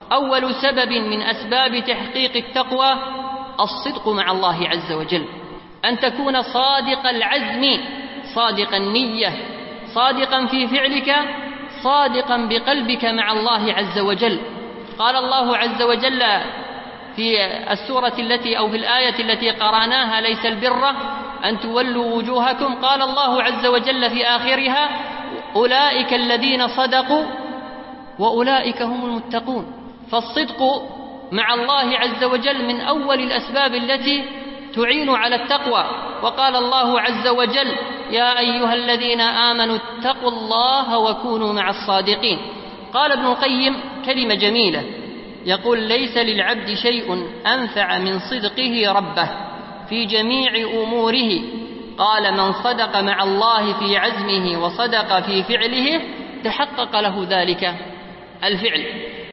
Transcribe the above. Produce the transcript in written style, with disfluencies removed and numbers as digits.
أول سبب من أسباب تحقيق التقوى الصدق مع الله عز وجل، أن تكون صادق العزم، صادق النية، صادقا في فعلك، صادقا بقلبك مع الله عز وجل. قال الله عز وجل في السورة التي أو في الآية التي قرأناها: ليس البر أن تولوا وجوهكم. قال الله عز وجل في آخرها: أولئك الذين صدقوا وأولئك هم المتقون. فالصدق مع الله عز وجل من أول الأسباب التي تعين على التقوى. وقال الله عز وجل: يا أيها الذين آمنوا اتقوا الله وكونوا مع الصادقين. قال ابن القيم كلمة جميلة، يقول: ليس للعبد شيء أنفع من صدقه ربه في جميع أموره. قال: من صدق مع الله في عزمه وصدق في فعله تحقق له ذلك الفعل.